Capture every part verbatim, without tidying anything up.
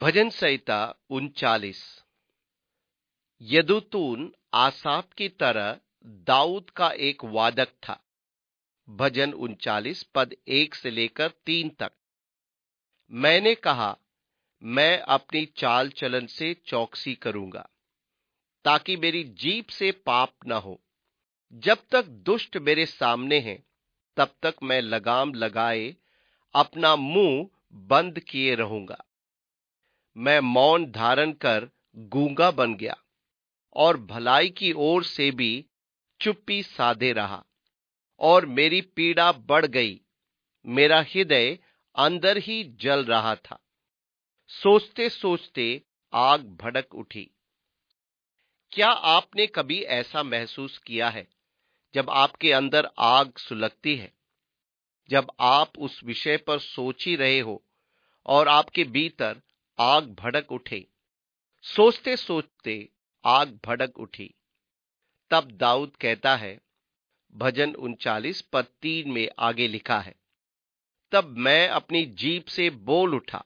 भजन संहिता उनचालीस। यदुतून आसाफ की तरह दाऊद का एक वादक था। भजन उनचालीस पद एक से लेकर तीन तक। मैंने कहा, मैं अपनी चाल चलन से चौकसी करूंगा, ताकि मेरी जीभ से पाप न हो। जब तक दुष्ट मेरे सामने हैं, तब तक मैं लगाम लगाए अपना मुंह बंद किए रहूंगा। मैं मौन धारण कर गूंगा बन गया और भलाई की ओर से भी चुप्पी साधे रहा, और मेरी पीड़ा बढ़ गई। मेरा हृदय अंदर ही जल रहा था। सोचते सोचते आग भड़क उठी। क्या आपने कभी ऐसा महसूस किया है जब आपके अंदर आग सुलगती है, जब आप उस विषय पर सोच ही रहे हो और आपके भीतर आग भड़क उठे? सोचते सोचते आग भड़क उठी। तब दाऊद कहता है, भजन उनचालीस पद तीन में आगे लिखा है, तब मैं अपनी जीभ से बोल उठा।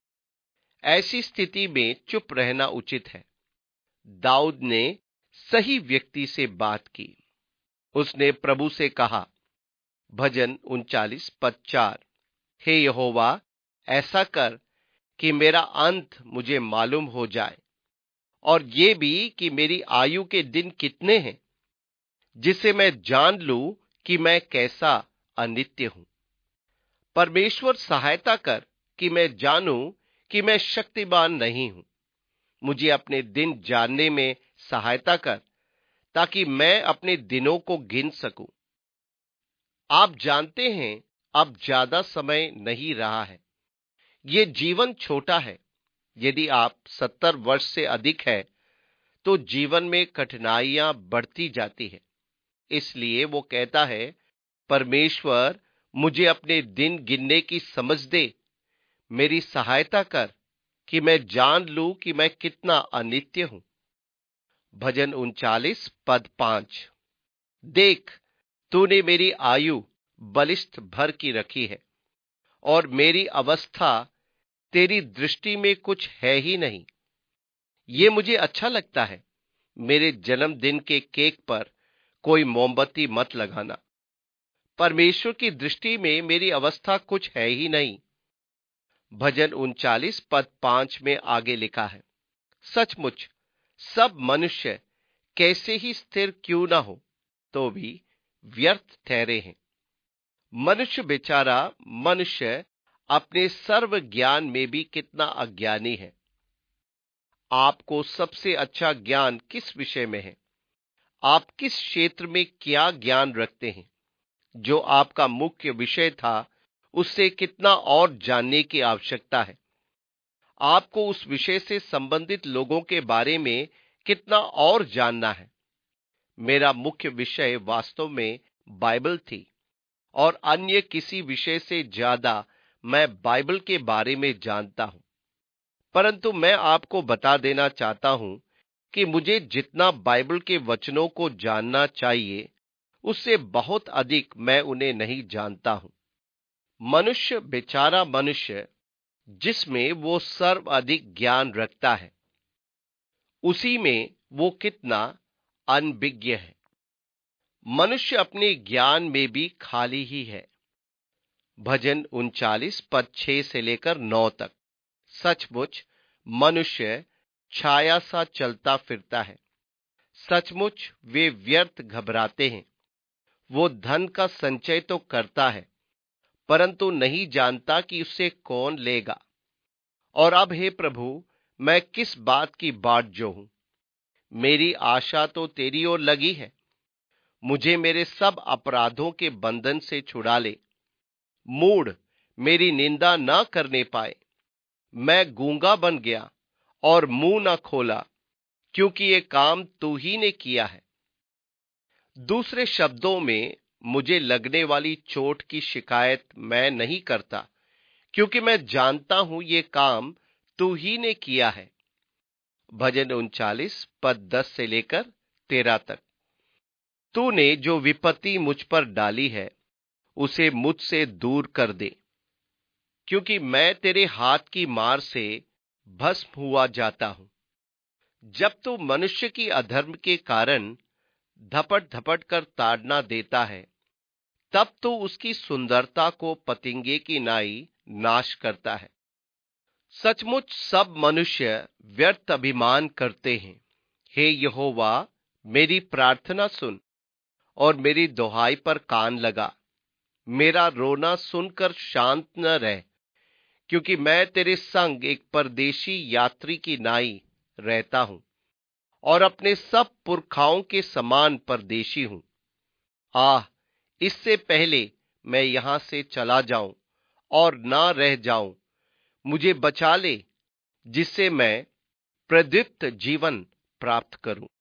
ऐसी स्थिति में चुप रहना उचित है। दाऊद ने सही व्यक्ति से बात की। उसने प्रभु से कहा, भजन उनचालीस पद चार, हे यहोवा, ऐसा कर कि मेरा अंत मुझे मालूम हो जाए, और ये भी कि मेरी आयु के दिन कितने हैं, जिसे मैं जान लूं कि मैं कैसा अनित्य हूं। परमेश्वर सहायता कर कि मैं जानूं कि मैं शक्तिमान नहीं हूं। मुझे अपने दिन जानने में सहायता कर, ताकि मैं अपने दिनों को गिन सकूं। आप जानते हैं, अब ज्यादा समय नहीं रहा है। ये जीवन छोटा है। यदि आप सत्तर वर्ष से अधिक है, तो जीवन में कठिनाइयां बढ़ती जाती है। इसलिए वो कहता है, परमेश्वर, मुझे अपने दिन गिनने की समझ दे। मेरी सहायता कर कि मैं जान लूं कि मैं कितना अनित्य हूं। भजन उनचालीस पद पांच, देख, तूने मेरी आयु बलिष्ठ भर की रखी है, और मेरी अवस्था तेरी दृष्टि में कुछ है ही नहीं। ये मुझे अच्छा लगता है। मेरे जन्मदिन के केक पर कोई मोमबत्ती मत लगाना। परमेश्वर की दृष्टि में मेरी अवस्था कुछ है ही नहीं। भजन उनचालीस पद पांच में आगे लिखा है, सचमुच सब मनुष्य कैसे ही स्थिर क्यों ना हो, तो भी व्यर्थ ठहरे हैं। मनुष्य बेचारा मनुष्य अपने सर्व ज्ञान में भी कितना अज्ञानी है। आपको सबसे अच्छा ज्ञान किस विषय में है? आप किस क्षेत्र में क्या ज्ञान रखते हैं? जो आपका मुख्य विषय था, उससे कितना और जानने की आवश्यकता है? आपको उस विषय से संबंधित लोगों के बारे में कितना और जानना है? मेरा मुख्य विषय वास्तव में बाइबल थी, और अन्य किसी विषय से ज्यादा मैं बाइबल के बारे में जानता हूं। परंतु मैं आपको बता देना चाहता हूं कि मुझे जितना बाइबल के वचनों को जानना चाहिए, उससे बहुत अधिक मैं उन्हें नहीं जानता हूं। मनुष्य बेचारा मनुष्य जिसमें वो सर्वाधिक ज्ञान रखता है, उसी में वो कितना अनभिज्ञ है। मनुष्य अपने ज्ञान में भी खाली ही है। भजन उनचालीस पद छह से लेकर नौ तक, सचमुच मनुष्य छाया सा चलता फिरता है। सचमुच वे व्यर्थ घबराते हैं। वो धन का संचय तो करता है, परंतु नहीं जानता कि उससे कौन लेगा। और अब हे प्रभु, मैं किस बात की बाट जोहूं? मेरी आशा तो तेरी ओर लगी है। मुझे मेरे सब अपराधों के बंधन से छुड़ा ले। मूढ़ मेरी निंदा न करने पाए। मैं गूंगा बन गया और मुंह न खोला, क्योंकि ये काम तू ही ने किया है। दूसरे शब्दों में, मुझे लगने वाली चोट की शिकायत मैं नहीं करता, क्योंकि मैं जानता हूं ये काम तू ही ने किया है। भजन उनचालीस पद दस से लेकर तेरह तक, तूने जो विपत्ति मुझ पर डाली है, उसे मुझसे दूर कर दे, क्योंकि मैं तेरे हाथ की मार से भस्म हुआ जाता हूं। जब तू मनुष्य की अधर्म के कारण धपट धपट कर ताड़ना देता है, तब तो उसकी सुंदरता को पतंगे की नाई नाश करता है। सचमुच सब मनुष्य व्यर्थ अभिमान करते हैं। हे यहोवा, मेरी प्रार्थना सुन और मेरी दुहाई पर कान लगा। मेरा रोना सुनकर शांत न रह, क्योंकि मैं तेरे संग एक परदेशी यात्री की नाई रहता हूं और अपने सब पुरखाओं के समान परदेशी हूं। आह, इससे पहले मैं यहां से चला जाऊं और ना रह जाऊं, मुझे बचा ले, जिससे मैं प्रदीप्त जीवन प्राप्त करूं।